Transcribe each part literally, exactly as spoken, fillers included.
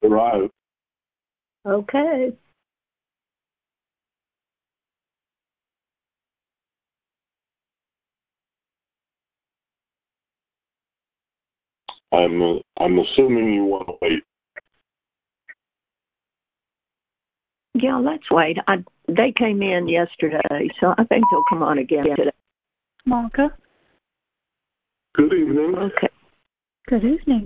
arrive. Okay. I'm uh, I'm assuming you want to wait. Yeah, let's wait. I, they came in yesterday, so I think they'll come on again today. Marka. Good evening. Okay. Good evening.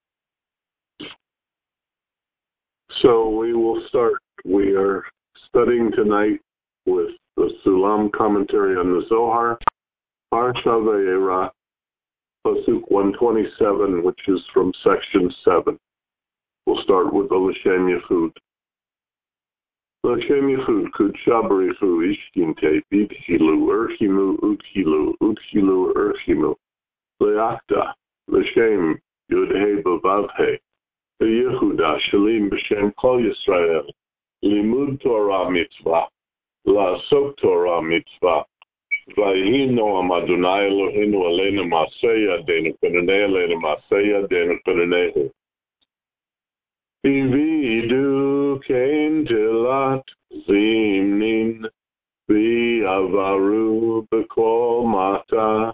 So we will start. We are studying tonight with the Sulam commentary on the Zohar, Parsha Vayera, Pasuk one twenty-seven, which is from section seven. We'll start with the L'Shem Yechud. L'Shem Yechud, Kudsha B'richu, Ishkinte, Bidchilu, Urchimu, Udchilu, Udchilu, Urchimu, Leakta, L'Shem, Yudhe Bavavhe, Yehuda, Shalim B'Shem Kol Yisrael, Limud Torah Mitzvah, La'asok Torah Mitzvah, Vayhi Noam Adonai Eloheinu Aleinu Ma'aseh Yadeinu Perinei Aleinu Ma'aseh Yadeinu Perinehu. Ividu Kain Tilat Zimnin V'Avaru B'Kol Mata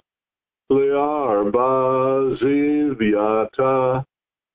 Le'arba Zivyata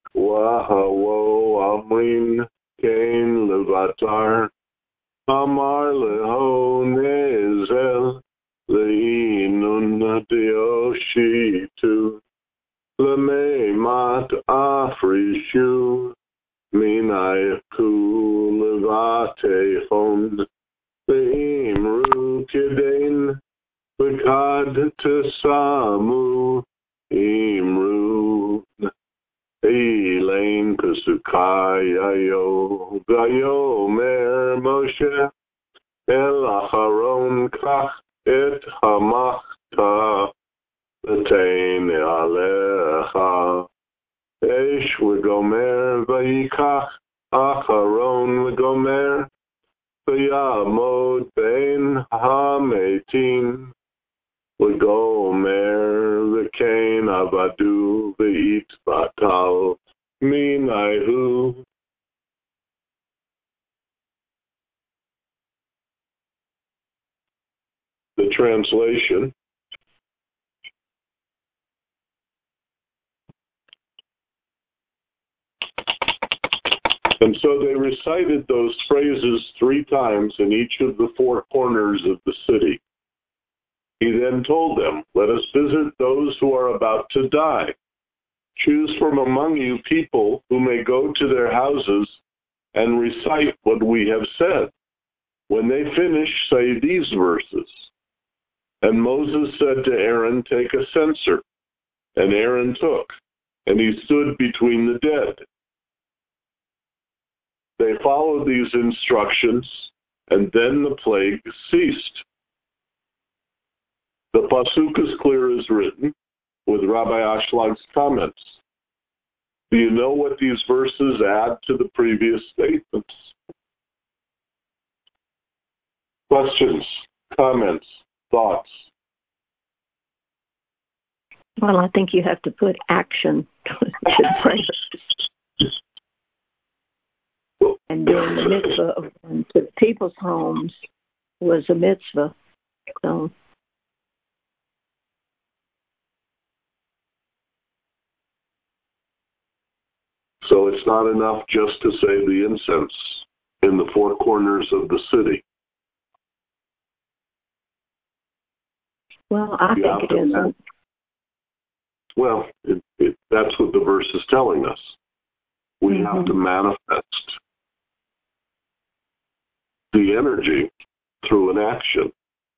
Wahawo Amrin Kain Levatar Amar Leho Nezel Le'inun Dioshitu Le'meimat Afrishu Minayaku Levatehon Le'imru Kidain Bekad Tesamu Imru Elaine Pesukayayo Vayomer Moshe El Acharon Kach Et Hamachta L'tein Alecha Eish V'gomer Vayikach Acharon V'gomer V'yamod Ben Hametim V'gomer V'kein Avadu V'it Batal Minahu. The translation. And so they recited those phrases three times in each of the four corners of the city. He then told them, "Let us visit those who are about to die. Choose from among you people who may go to their houses and recite what we have said. When they finish, say these verses." And Moses said to Aaron, "Take a censer." And Aaron took, and he stood between the dead. They followed these instructions, and then the plague ceased. The pasuk is clear as written, with Rabbi Ashland's comments. Do you know what these verses add to the previous statements? Questions, comments, thoughts? Well, I think you have to put action to the prayer. And then the mitzvah of going to the people's homes was a mitzvah. So, so it's not enough just to say the incense in the four corners of the city. Well, I You think it to, isn't. Well, it, it, that's what the verse is telling us. We Mm-hmm. have to manifest the energy through an action.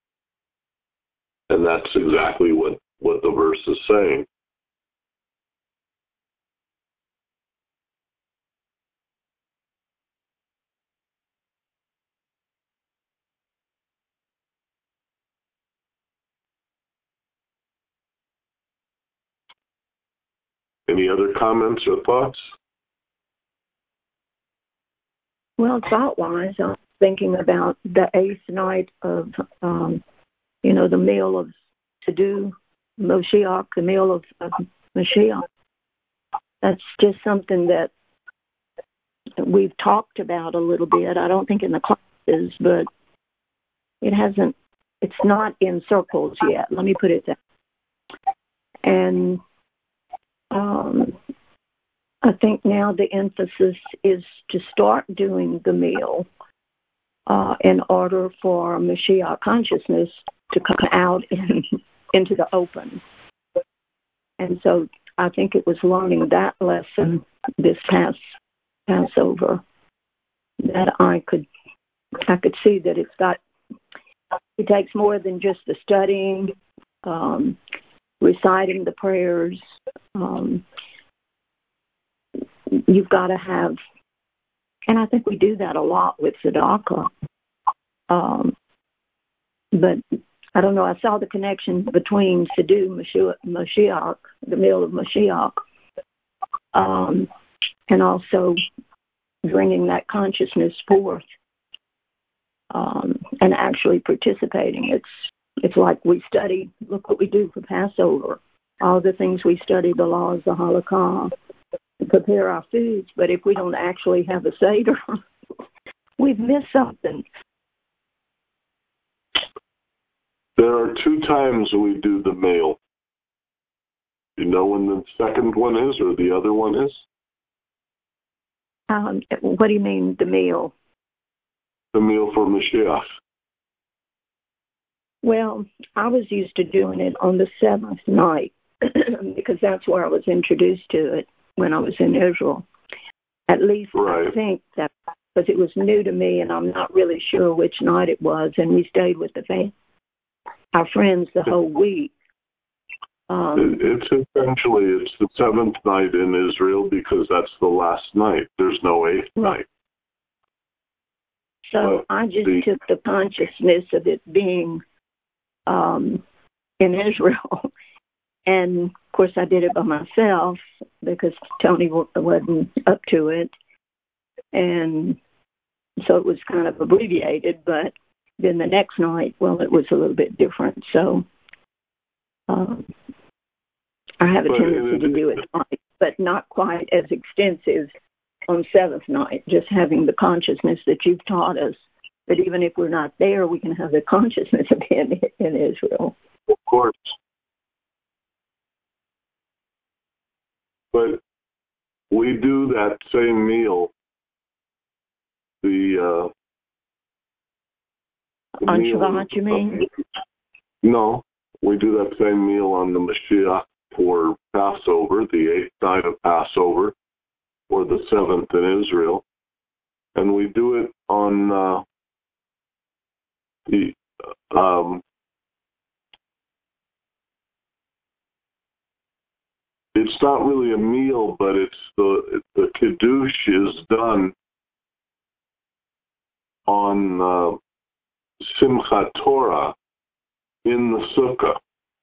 And that's exactly what, what the verse is saying. Any other comments or thoughts? Well, thought-wise, I'm thinking about the eighth night of, um, you know, the meal of to do Moshiach, the meal of, of Mashiach. That's just something that we've talked about a little bit. I don't think in the classes, but it hasn't, it's not in circles yet. Let me put it that way. And um, I think now the emphasis is to start doing the meal uh, in order for Mashiach consciousness to come out in, into the open. And so I think it was learning that lesson this past Passover that I could I could see that it's got it takes more than just the studying, um, reciting the prayers. Um, you've got to have, and I think we do that a lot with Tzedakah. Um, but I don't know, I saw the connection between Siddur Mashiach, the meal of Mashiach, um, and also bringing that consciousness forth um, and actually participating. It's it's like we study, look what we do for Passover, all the things we study, the laws, the halakha, prepare our foods, but if we don't actually have a Seder, we've missed something. There are two times we do the meal. You know when the second one is or the other one is? Um, what do you mean, the meal? The meal for Mashiach. Well, I was used to doing it on the seventh night because that's where I was introduced to it when I was in Israel. At least right. I think that because it was new to me and I'm not really sure which night it was, and we stayed with the family, our friends the whole week. Um, it's essentially, it's the seventh night in Israel because that's the last night. There's no eighth right. night. So but I just the, took the consciousness of it being um, in Israel. And, of course, I did it by myself because Tony wasn't up to it. And so it was kind of abbreviated. But then the next night, well, it was a little bit different. So um, I have a tendency to do it twice, but not quite as extensive on seventh night, just having the consciousness that you've taught us that even if we're not there, we can have the consciousness of being in Israel. Of course. But we do that same meal, the, uh, the on meal, Shabbat, you mean? No, we do that same meal on the Mashiach for Passover, the eighth night of Passover, or the seventh in Israel. And we do it on uh, the um, it's not really a meal, but it's the the kiddush is done on uh, Simchat Torah in the sukkah,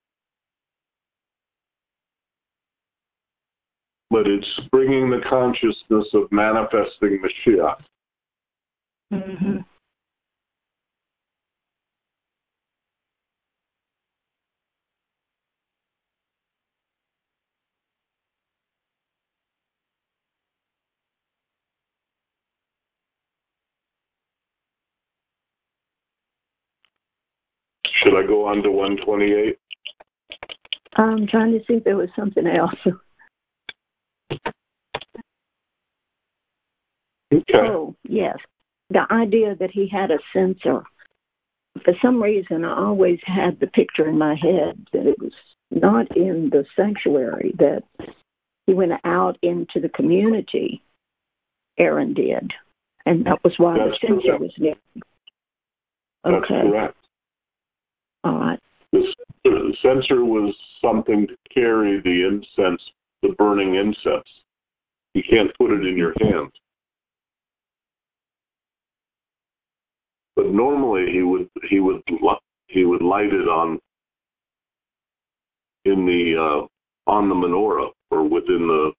but it's bringing the consciousness of manifesting Mashiach. Mm-hmm. Should I go on to one twenty-eight? I'm trying to see if there was something else. Okay. Oh, yes. The idea that he had a censer. For some reason, I always had the picture in my head that it was not in the sanctuary, that he went out into the community, Aaron did. And that was why That's the censer correct. was near. That's Okay. correct. All right. The censer was something to carry the incense, the burning incense. You can't put it in your hand. But normally he would he would he would light it on in the uh, on the menorah or within the,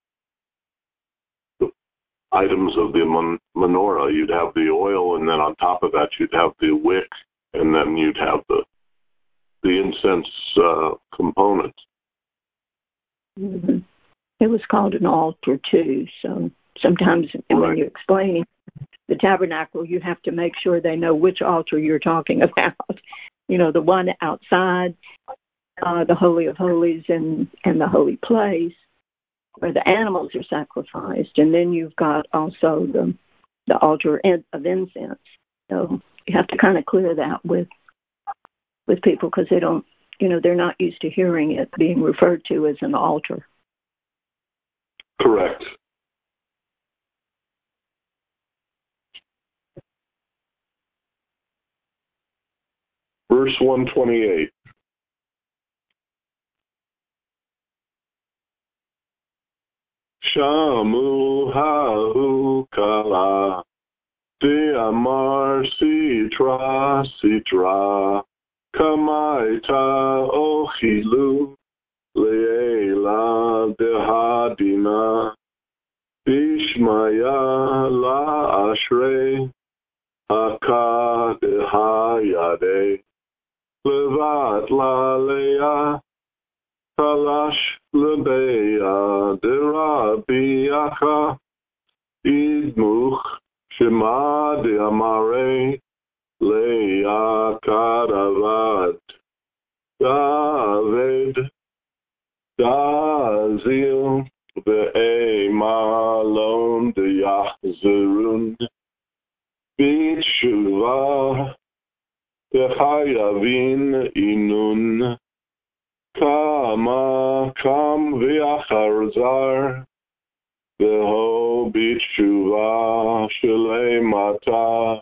the items of the mon- menorah. You'd have the oil, and then on top of that you'd have the wick, and then you'd have the the incense uh, component. Mm-hmm. It was called an altar too, so sometimes when you're explaining the tabernacle, you have to make sure they know which altar you're talking about. You know, the one outside, uh, the Holy of Holies and, and the holy place where the animals are sacrificed. And then you've got also the, the altar of incense. So you have to kind of clear that with with people because they don't, you know, they're not used to hearing it being referred to as an altar. Correct. Verse one twenty-eight. Shamu ha'u kala de'amar sitra sitra kamaita ochilu le'ela dehadina bishmaya la ashrei haka dehayade levat la leah Kalash lebeya derabiacha idmuch shema de amare leya kadavad David dazil ve'emalon de yachzerun b'tshuva tehayavin inun Kama kam v'acharzar v'ho b'tshuva shleimata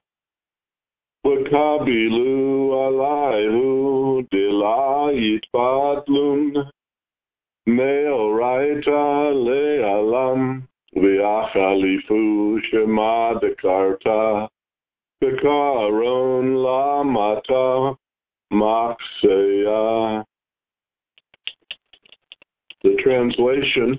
v'kabilu alayhu dila yitbadlun me'oraita le'alam v'achalifu shema dekarta v'karon lamata makseya. The translation,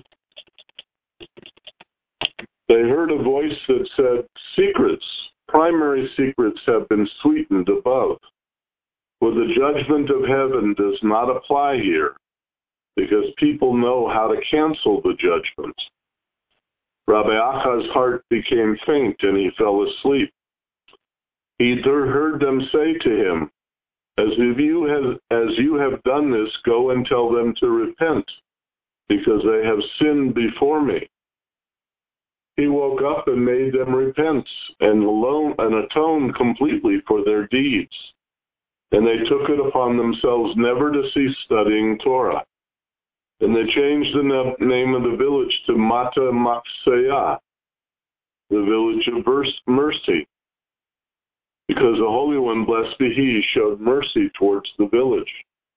they heard a voice that said, secrets, primary secrets have been sweetened above. For the judgment of heaven does not apply here, because people know how to cancel the judgment. Rabbi Acha's heart became faint and he fell asleep. He heard them say to him, as you have, as you have done this, go and tell them to repent, because they have sinned before me. He woke up and made them repent and, alone, and atone completely for their deeds. And they took it upon themselves never to cease studying Torah. And they changed the name of the village to Mata Makseyah, the village of mercy, because the Holy One, blessed be He, showed mercy towards the village.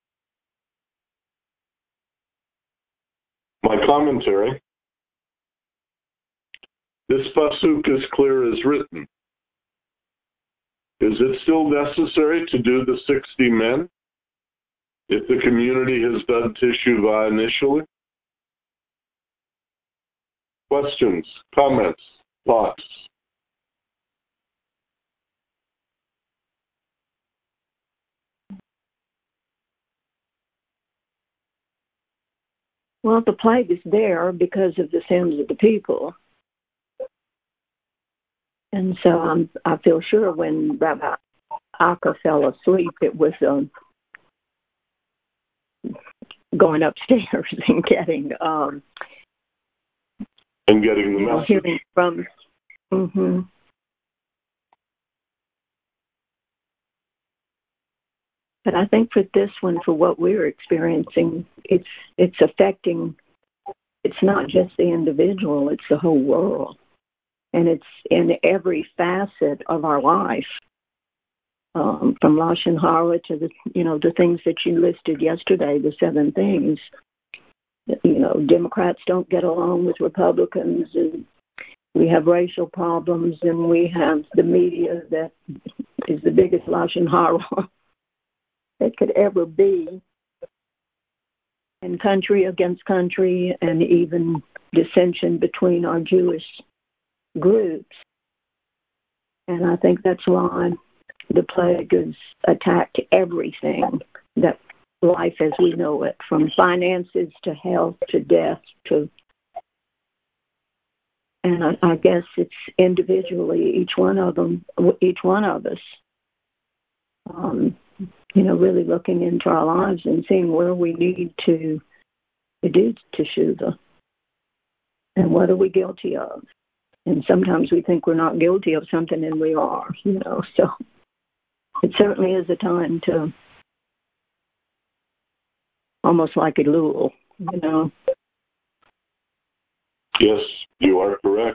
My commentary. This pasuk is clear as written. Is it still necessary to do the sixty men if the community has done teshuvah initially? Questions, comments, thoughts? Well, the plague is there because of the sins of the people. And so I'm, I feel sure when Rabbi Akka fell asleep, it was um, going upstairs and getting... Um, and getting the you know, message. Hearing from... Mm-hmm. But I think for this one, for what we're experiencing, it's it's affecting, it's not just the individual, it's the whole world. And it's in every facet of our life, um, from Lashon Hara to the, you know, the things that you listed yesterday, the seven things. You know, Democrats don't get along with Republicans, and we have racial problems, and we have the media that is the biggest Lashon Hara that could ever be, and country against country, and even dissension between our Jewish groups. And I think that's why the plague has attacked everything, that life as we know it, from finances to health to death to And I, I guess it's individually, each one of them, each one of us, um, you know, really looking into our lives and seeing where we need to, to do teshuva and what are we guilty of. And sometimes we think we're not guilty of something, and we are, you know. So it certainly is a time to almost like a Elul, you know. Yes, you are correct.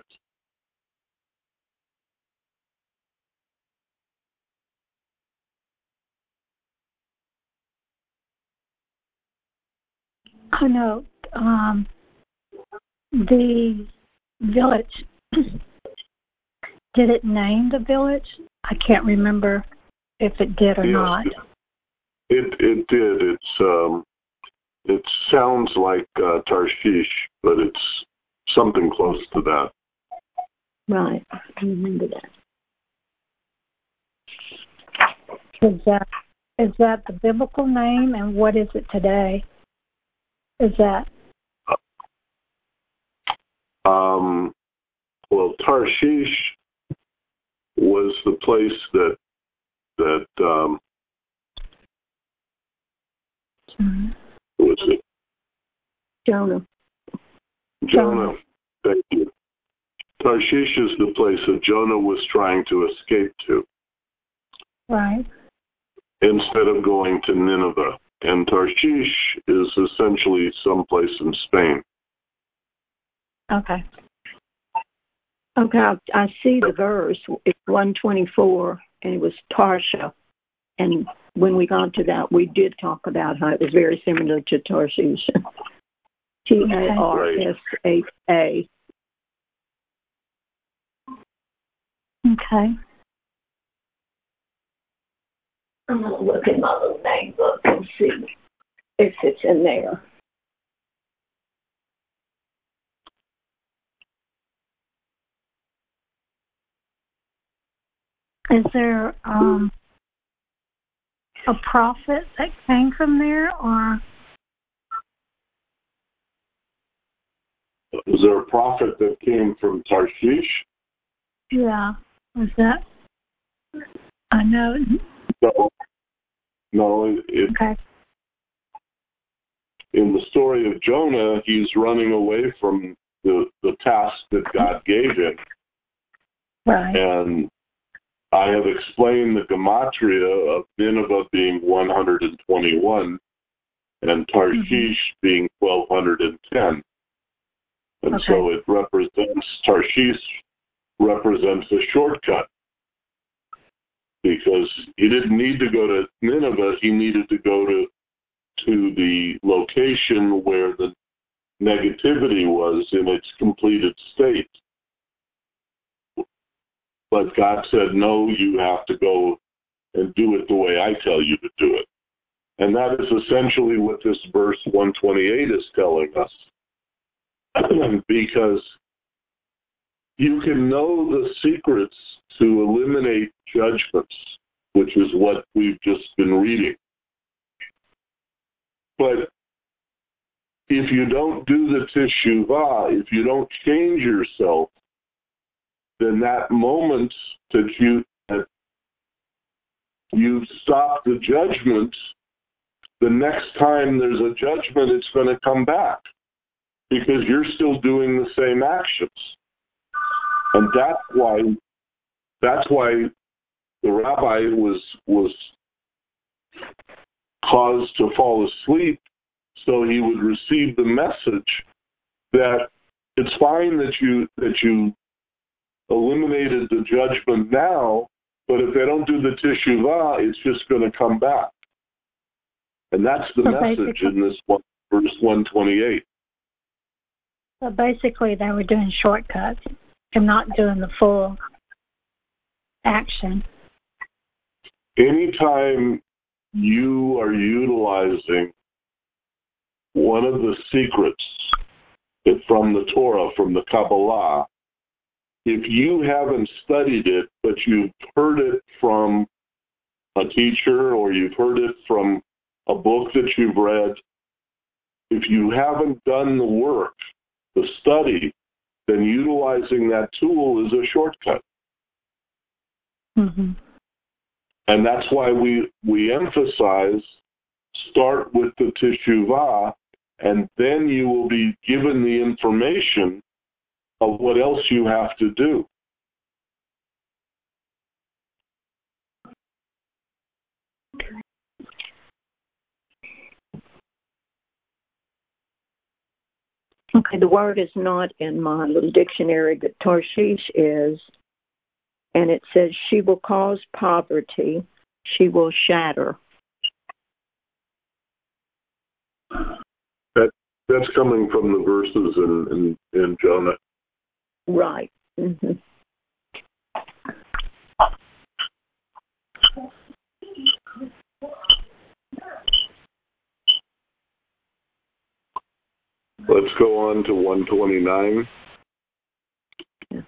I know um, the village, did it name the village? I can't remember if it did or yes, not. It it did. It's um, it sounds like uh, Tarshish, but it's something close to that. Right, I remember that. Is that is that the biblical name, and what is it today? Is that? Um, well, Tarshish was the place that that um, Mm-hmm. was it Jonah. Jonah. Thank you. Tarshish is the place that Jonah was trying to escape to, Right. instead of going to Nineveh. And Tarshish is essentially someplace in Spain. Okay. Okay, I, I see the verse. It's one twenty-four, and it was Tarsha. And when we got to that, we did talk about how it was very similar to Tarshish. T A R S H A. Okay. I'm going to look in my little name book and see if it's in there. Is there um, a prophet that came from there, or? Is there a prophet that came from Tarshish? Yeah. Was that? I know. No. No, it, Okay. in the story of Jonah, he's running away from the, the task that God gave him. Right. And I have explained the gematria of Nineveh being one hundred twenty-one and Tarshish mm-hmm. being twelve ten. And okay. so it represents, Tarshish represents a shortcut, because he didn't need to go to Nineveh, he needed to go to to the location where the negativity was in its completed state. But God said, no, you have to go and do it the way I tell you to do it. And that is essentially what this verse one twenty-eight is telling us. Because you can know the secrets to eliminate judgments, which is what we've just been reading. But if you don't do the teshuvah, if you don't change yourself, then that moment that you that you stop the judgment, the next time there's a judgment, it's going to come back, because you're still doing the same actions. And that's why that's why the rabbi was was caused to fall asleep, so he would receive the message that it's fine that you that you eliminated the judgment now, but if they don't do the teshuvah, it's just going to come back. And that's the so message in this one, verse one twenty-eight. So basically they were doing shortcuts and not doing the full action. Anytime you are utilizing one of the secrets from the Torah, from the Kabbalah, if you haven't studied it, but you've heard it from a teacher or you've heard it from a book that you've read, if you haven't done the work, the study, then utilizing that tool is a shortcut. Mm-hmm. And that's why we, we emphasize start with the teshuvah, and then you will be given the information of what else you have to do. Okay, the word is not in my little dictionary, but Tarshish is, and it says she will cause poverty, she will shatter. That that's coming from the verses in, in, in Jonah. Right. Mm-hmm. Let's go on to one twenty-nine. Yeah.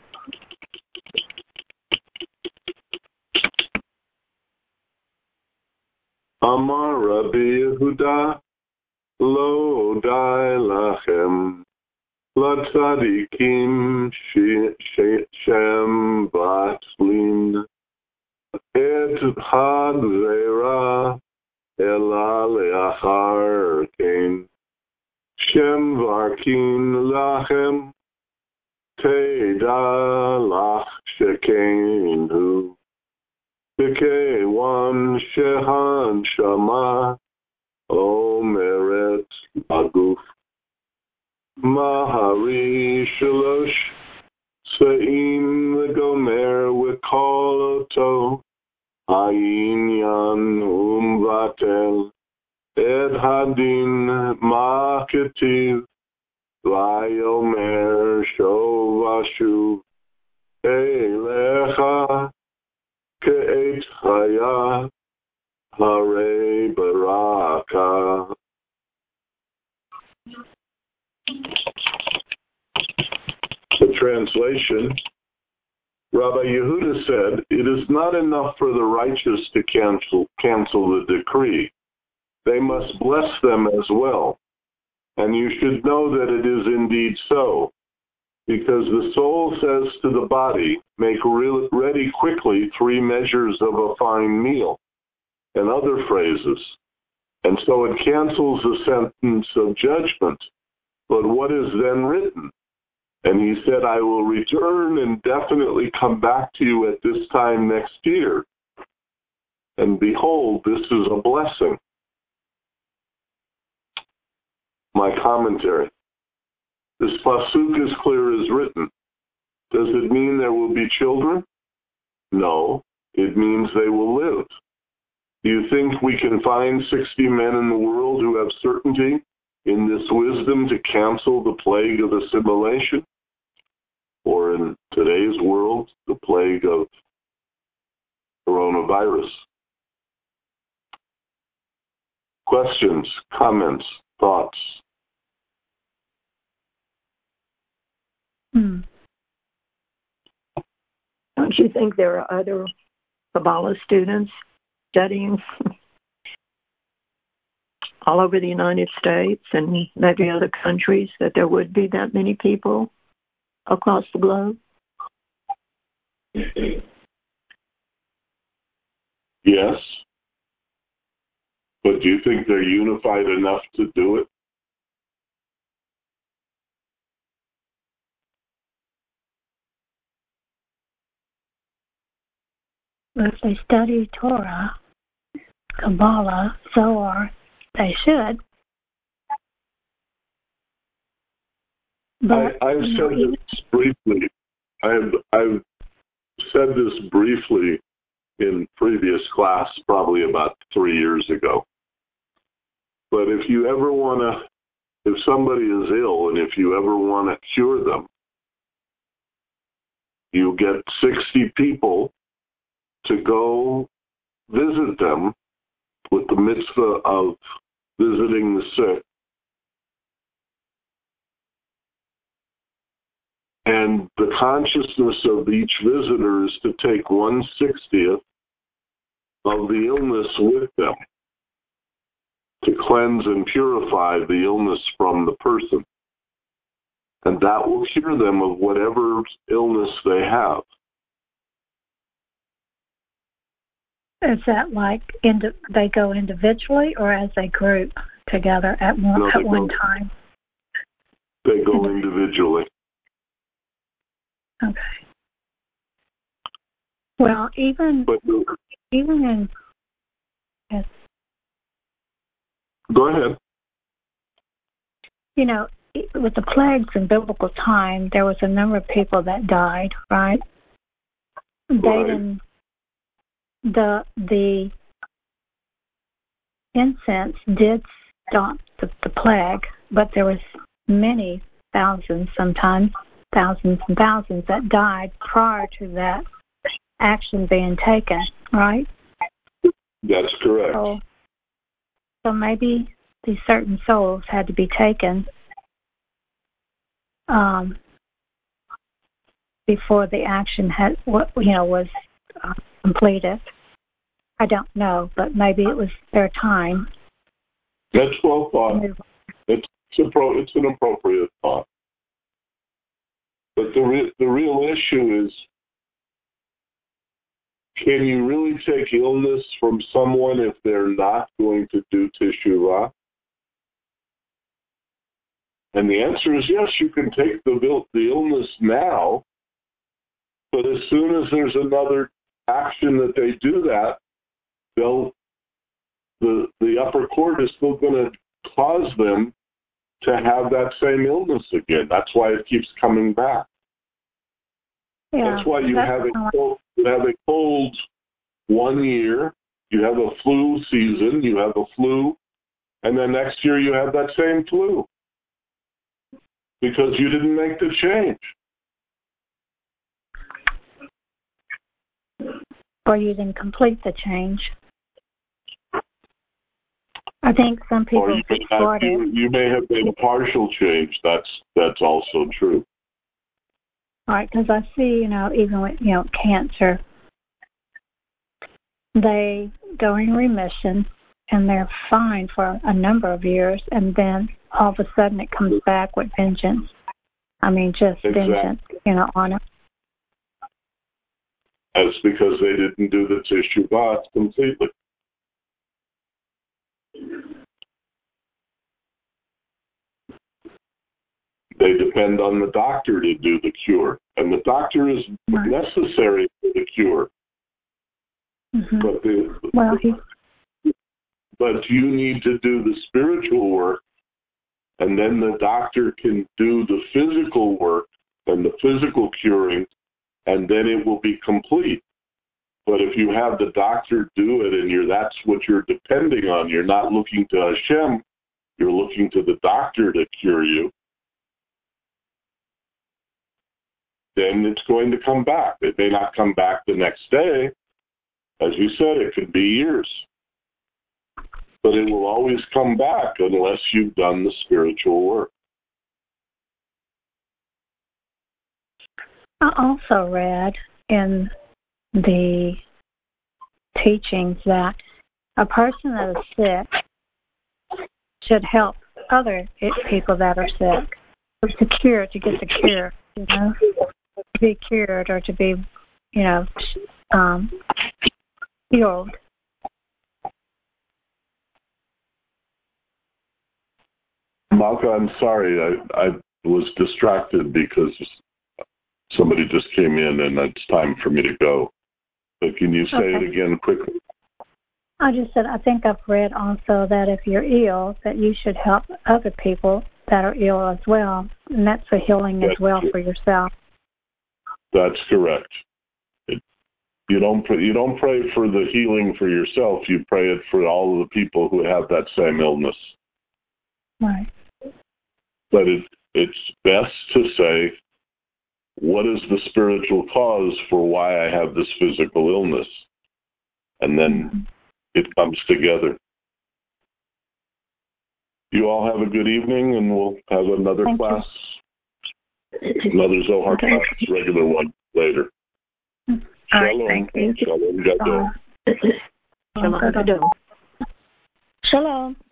Amar Rabbi Yehuda, lo dai lachem, latzadikim shem batlin, et hagzera ela leachar kein. Shem varkin lachem, teda lach shekenu, b'kewan shehan shama, omeret aguf. Mahari shalosh, se'im legomer wekol oto, ayin yan umvatel. Ed hadin ma ketiv, vayomer shovashu, elecha ke'et chaya, hare baraka. The translation, Rabbi Yehuda said, it is not enough for the righteous to cancel, cancel the decree. They must bless them as well. And you should know that it is indeed so, because the soul says to the body, make ready quickly three measures of a fine meal, and other phrases. And so it cancels the sentence of judgment. But what is then written? And he said, I will return and definitely come back to you at this time next year. And behold, this is a blessing. My commentary. This pasuk is clear as written. Does it mean there will be children? No, it means they will live. Do you think we can find sixty men in the world who have certainty in this wisdom to cancel the plague of assimilation? Or in today's world, the plague of coronavirus? Questions, comments, thoughts? Hmm. Don't you think there are other Kabbalah students studying all over the United States and maybe other countries, that there would be that many people across the globe? Yes. But do you think they're unified enough to do it? If they study Torah, Kabbalah, Zohar, they should. But, I, I've you said know, this briefly. I've, I've said this briefly in previous class, probably about three years ago. But if you ever want to, if somebody is ill and if you ever want to cure them, you get sixty people to go visit them with the mitzvah of visiting the sick. And the consciousness of each visitor is to take one sixtieth of the illness with them to cleanse and purify the illness from the person. And that will cure them of whatever illness they have. Is that like indi- they go individually or as a group together at one, no, at one go, time? They go individually. Okay. Well, even but, even in yes. Go ahead. You know, with the plagues in biblical time, there was a number of people that died, right? They right. didn't, the the incense did stop the, the plague, but there was many thousands, sometimes thousands and thousands that died prior to that action being taken, right? That's correct. So, so maybe these certain souls had to be taken um, before the action had, you know, was uh, completed. I don't know, but maybe it was their time. That's well thought. It's it's, pro, it's an appropriate thought. But the re, the real issue is, can you really take illness from someone if they're not going to do teshuvah? And the answer is yes, you can take the the illness now, but as soon as there's another action that they do that, they'll the the upper court is still going to cause them to have that same illness again. That's why it keeps coming back. Yeah, that's why you that's have a cold, you have a cold one year, you have a flu season, you have a flu, and then next year you have that same flu because you didn't make the change. Or you didn't complete the change. I think some people or you, have, you, you may have made a partial change. That's that's also true. All right, because I see, you know, even with, you know, cancer, they go in remission and they're fine for a number of years, and then all of a sudden it comes back with vengeance. I mean, just exactly. vengeance, you know, on it. That's because they didn't do the teshuvah completely. They depend on the doctor to do the cure, and the doctor is right. necessary for the cure. Mm-hmm. But the, well, he... but you need to do the spiritual work, and then the doctor can do the physical work and the physical curing, and then it will be complete. But if you have the doctor do it, and you're that's what you're depending on, you're not looking to Hashem, you're looking to the doctor to cure you, then it's going to come back. It may not come back the next day. As you said, it could be years. But it will always come back unless you've done the spiritual work. I also read in the teachings that a person that is sick should help other people that are sick to cure, to get the cure, you know, to be cured or to be, you know, um, healed. Malka, I'm sorry. I, I was distracted because somebody just came in and it's time for me to go. But can you say okay. it again quickly? I just said I think I've read also that if you're ill, that you should help other people that are ill as well. And that's a healing that's as well true. For yourself. That's correct. It, you don't pray, you don't pray for the healing for yourself. You pray it for all of the people who have that same illness. Right. But it, it's best to say, what is the spiritual cause for why I have this physical illness? And then mm-hmm. it comes together. You all have a good evening, and we'll have another Thank class, you. another Zohar okay. class, regular one later. All right, thank you. Shalom. Shalom. Shalom. Shalom.